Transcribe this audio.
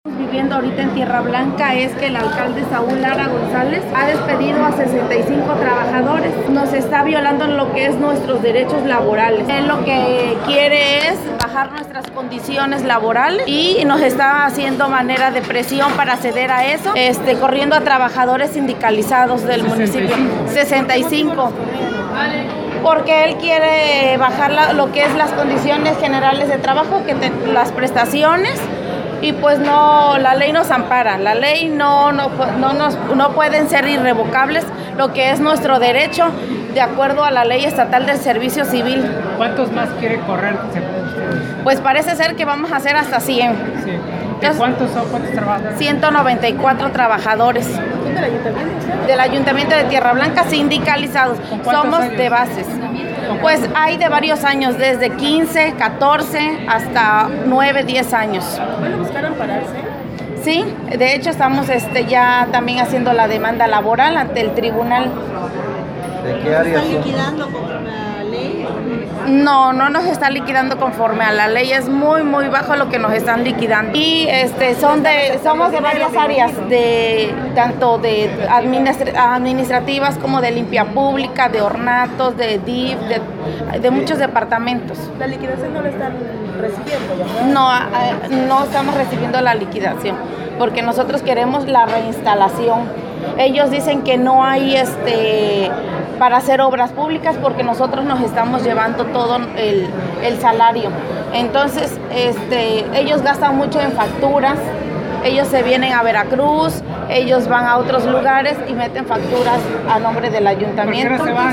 Viviendo ahorita en Tierra Blanca es que el alcalde Saúl Lara González ha despedido a 65 trabajadores. Nos está violando en lo que es nuestros derechos laborales. Él lo que quiere es bajar nuestras condiciones laborales y nos está haciendo manera de presión para ceder a eso, corriendo a trabajadores sindicalizados del municipio. 65. Porque él quiere bajar lo que es las condiciones generales de trabajo, las prestaciones. Y pues no, la ley nos ampara, la ley no pueden ser irrevocables lo que es nuestro derecho de acuerdo a la ley estatal del servicio civil. ¿Cuántos más quiere correr? Pues parece ser que vamos a hacer hasta 100. Sí. Entonces, ¿cuántos trabajadores? 194 trabajadores. ¿Del ayuntamiento? Del ayuntamiento de Tierra Blanca sindicalizados. Somos años? De bases. Pues hay de varios años, desde 15, 14 hasta 9, 10 años. ¿Van a buscar ampararse? Sí, de hecho estamos ya también haciendo la demanda laboral ante el tribunal. ¿De qué área ¿Están son? liquidando conforme a la ley? No nos está liquidando conforme a la ley, es muy bajo lo que nos están liquidando. Y somos de varias áreas, tanto de administrativas como de limpia pública, de ornatos, de DIF, de muchos departamentos. La liquidación no la están recibiendo, ¿verdad? No estamos recibiendo la liquidación, porque nosotros queremos la reinstalación. Ellos dicen que no hay para hacer obras públicas porque nosotros nos estamos llevando todo el salario. Entonces, ellos gastan mucho en facturas, ellos se vienen a Veracruz, ellos van a otros lugares y meten facturas a nombre del ayuntamiento.